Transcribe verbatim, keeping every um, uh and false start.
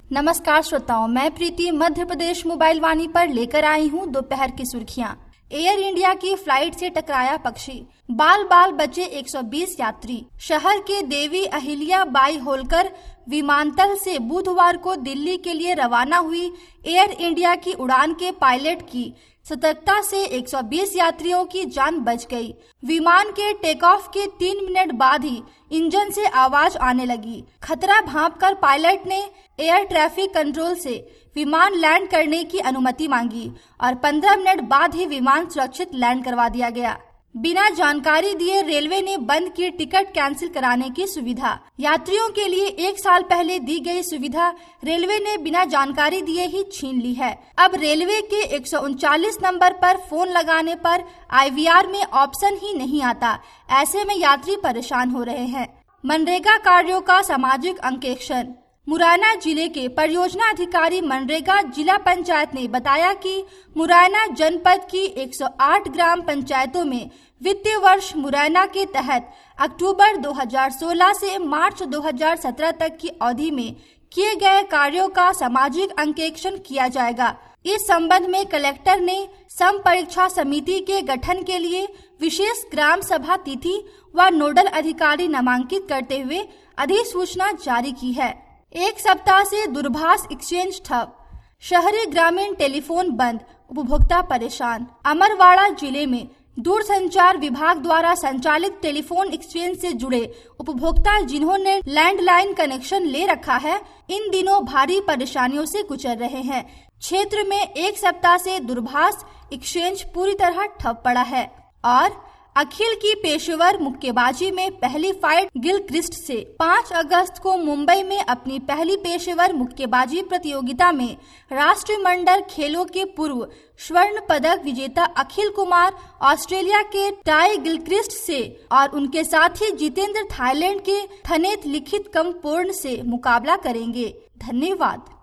नमस्कार श्रोताओं, मैं प्रीति मध्य प्रदेश मोबाइल वाणी पर लेकर आई हूँ दोपहर की सुर्खियाँ। एयर इंडिया की फ्लाइट से टकराया पक्षी, बाल बाल बचे एक सौ बीस यात्री। शहर के देवी अहिल्या बाई होलकर विमानतल से बुधवार को दिल्ली के लिए रवाना हुई एयर इंडिया की उड़ान के पायलट की सतर्कता से एक सौ बीस यात्रियों की जान बच गई। विमान के टेक ऑफ के तीन मिनट बाद ही इंजन से आवाज आने लगी। खतरा भांपकर पायलट ने एयर ट्रैफिक कंट्रोल से विमान लैंड करने की अनुमति मांगी और पंद्रह मिनट बाद ही विमान सुरक्षित लैंड करवा दिया गया। बिना जानकारी दिए रेलवे ने बंद की टिकट कैंसिल कराने की सुविधा। यात्रियों के लिए एक साल पहले दी गई सुविधा रेलवे ने बिना जानकारी दिए ही छीन ली है। अब रेलवे के एक सौ उनचालीस नंबर पर फोन लगाने पर आई वी आर में ऑप्शन ही नहीं आता। ऐसे में यात्री परेशान हो रहे हैं। मनरेगा कार्यों का सामाजिक अंकेक्षण। मुरैना जिले के परियोजना अधिकारी मनरेगा जिला पंचायत ने बताया कि मुरैना जनपद की एक सौ आठ ग्राम पंचायतों में वित्तीय वर्ष मुरैना के तहत अक्टूबर दो हज़ार सोलह से मार्च दो हज़ार सत्रह तक की अवधि में किए गए कार्यों का सामाजिक अंकेक्षण किया जाएगा। इस संबंध में कलेक्टर ने सम परीक्षा समिति के गठन के लिए विशेष ग्राम सभा तिथि व नोडल अधिकारी नामांकित करते हुए अधिसूचना जारी की है। एक सप्ताह से दूरभाष एक्सचेंज ठप, शहरी ग्रामीण टेलीफोन बंद, उपभोक्ता परेशान। अमरवाड़ा जिले में दूरसंचार विभाग द्वारा संचालित टेलीफोन एक्सचेंज से जुड़े उपभोक्ता जिन्होंने लैंडलाइन कनेक्शन ले रखा है, इन दिनों भारी परेशानियों से गुजर रहे हैं। क्षेत्र में एक सप्ताह से दूरभाष एक्सचेंज पूरी तरह ठप पड़ा है और अखिल की पेशेवर मुक्केबाजी में पहली फाइट गिलक्रिस्ट से। पाँच अगस्त को मुंबई में अपनी पहली पेशेवर मुक्केबाजी प्रतियोगिता में राष्ट्रमंडल खेलों के पूर्व स्वर्ण पदक विजेता अखिल कुमार ऑस्ट्रेलिया के टाई गिलक्रिस्ट से और उनके साथी जितेंद्र थाईलैंड के थनेत लिखित कमपोर्न से मुकाबला करेंगे। धन्यवाद।